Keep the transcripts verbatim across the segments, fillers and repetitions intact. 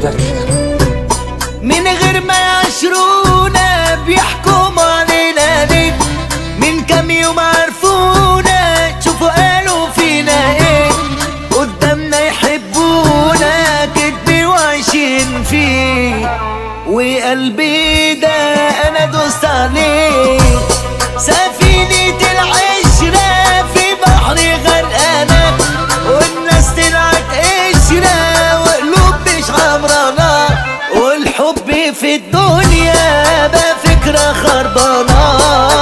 بحبك. من غير ما يعشرونا بيحكموا علينا ليه؟ من كام يوم عرفونا، شوفوا قالوا فينا ايه؟ قدامنا يحبونا كدب وعايشين فيه، وقلبي ده انا دوست عليه. سفينة العشرة في بحر غرقانة، والناس طلعت قشرة وقلوب مش عمرانة، والحب في الدنيا بقى فكرة خربانة،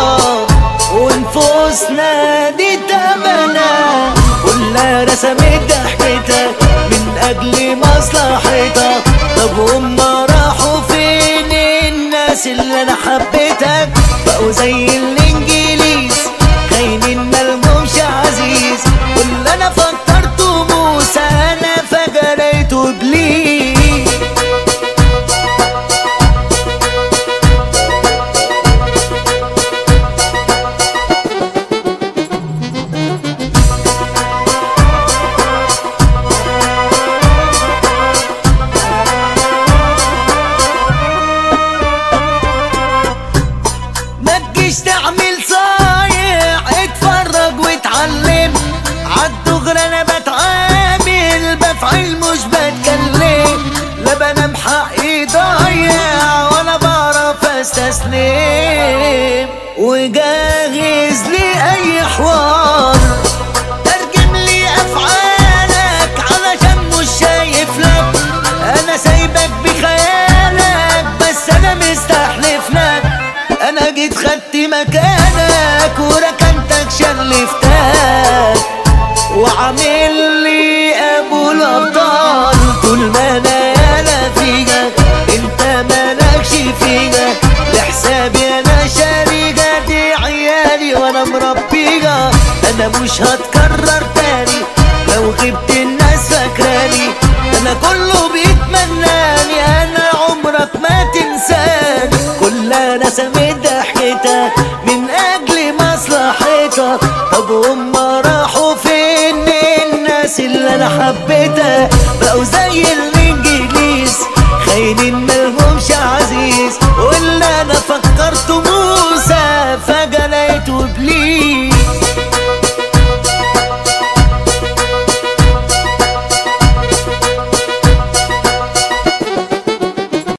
ونفوسنا دي تمنى كلها رسمت ضحكتها من اجل مصلحتها. طب هما راحوا فين الناس اللي انا حبيتك؟ بقوا زي الانجليز خاينين ملهمش عزيز، واللي انا فكرته موسى انا فجريته ابليس. متجيش تعمل صايع، اتفرج واتعلم عالدغري، انا بتعامل بفعل مش بتكلم، لا بنام حقي ضايع ولا بعرف استسلم. وجاي